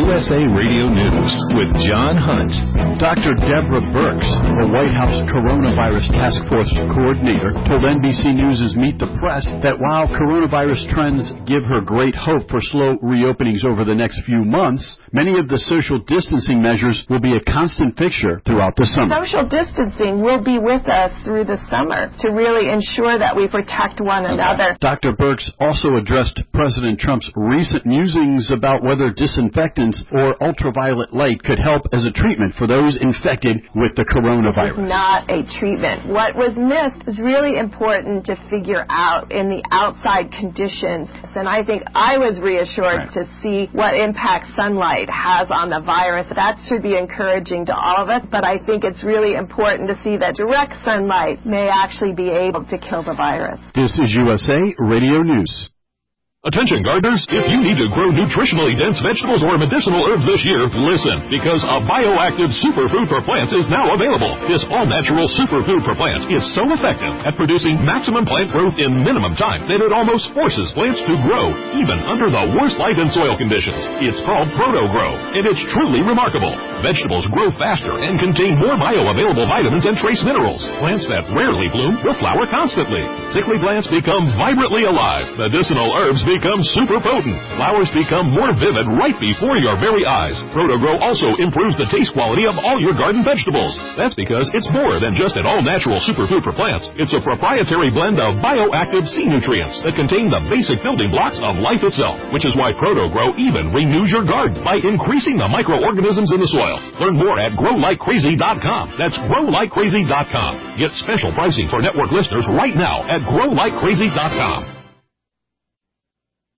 USA Radio News with John Hunt. Dr. Deborah Birx, the White House Coronavirus Task Force Coordinator, told NBC News' Meet the Press that while coronavirus trends give her great hope for slow reopenings over the next few months, many of the social distancing measures will be a constant fixture throughout the summer. Social distancing will be with us through the summer to really ensure that we protect one another. Dr. Birx also addressed President Trump's recent musings about whether disinfectants or ultraviolet light could help as a treatment for those infected with the coronavirus. This is not a treatment. What was missed is really important to figure out in the outside conditions. And I think I was reassured to see what impact sunlight has on the virus. That should be encouraging to all of us, but I think it's really important to see that direct sunlight may actually be able to kill the virus. This is USA Radio News. Attention gardeners, if you need to grow nutritionally dense vegetables or medicinal herbs this year, listen, because a bioactive superfood for plants is now available. This all-natural superfood for plants is so effective at producing maximum plant growth in minimum time that it almost forces plants to grow, even under the worst light and soil conditions. It's called ProtoGrow, and it's truly remarkable. Vegetables grow faster and contain more bioavailable vitamins and trace minerals. Plants that rarely bloom will flower constantly. Sickly plants become vibrantly alive. Medicinal herbs become super potent. Flowers become more vivid right before your very eyes. ProtoGrow also improves the taste quality of all your garden vegetables. That's because it's more than just an all-natural superfood for plants. It's a proprietary blend of bioactive sea nutrients that contain the basic building blocks of life itself, which is why ProtoGrow even renews your garden by increasing the microorganisms in the soil. Learn more at growlikecrazy.com. That's growlikecrazy.com. Get special pricing for network listeners right now at growlikecrazy.com.